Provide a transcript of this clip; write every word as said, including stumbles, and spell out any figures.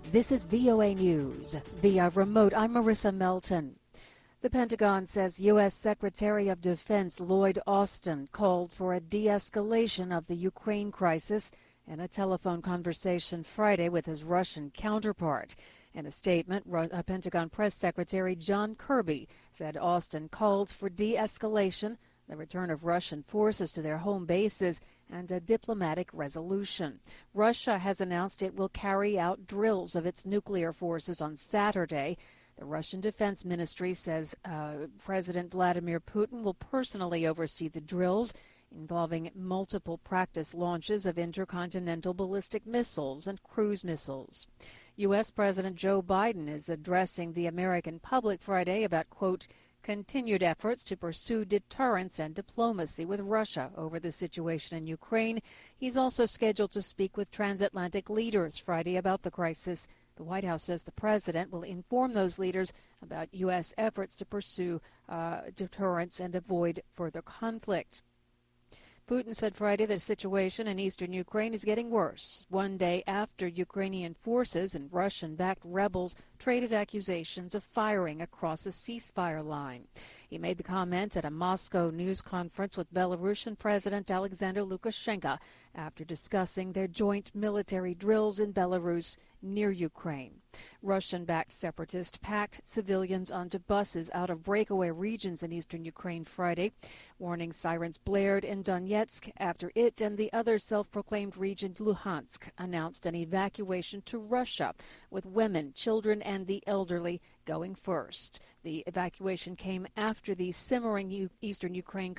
This is V O A News. Via remote, I'm Marissa Melton. The Pentagon says U S Secretary of Defense Lloyd Austin called for a de-escalation of the Ukraine crisis in a telephone conversation Friday with his Russian counterpart. In a statement, Pentagon Press Secretary John Kirby said Austin called for de-escalation, the return of Russian forces to their home bases, and a diplomatic resolution. Russia has announced it will carry out drills of its nuclear forces on Saturday. The Russian Defense Ministry says uh, President Vladimir Putin will personally oversee the drills, involving multiple practice launches of intercontinental ballistic missiles and cruise missiles. U S. President Joe Biden is addressing the American public Friday about, quote, continued efforts to pursue deterrence and diplomacy with Russia over the situation in Ukraine. He's also scheduled to speak with transatlantic leaders Friday about the crisis. The White House says the president will inform those leaders about U S efforts to pursue uh, deterrence and avoid further conflict. Putin said Friday that the situation in eastern Ukraine is getting worse, one day after Ukrainian forces and Russian-backed rebels traded accusations of firing across a ceasefire line. He made the comment at a Moscow news conference with Belarusian President Alexander Lukashenko after discussing their joint military drills in Belarus near Ukraine. Russian-backed separatists packed civilians onto buses out of breakaway regions in eastern Ukraine Friday. Warning sirens blared in Donetsk after it and the other self-proclaimed region Luhansk announced an evacuation to Russia, with women, children, and the elderly going first. The evacuation came after the simmering U- eastern Ukraine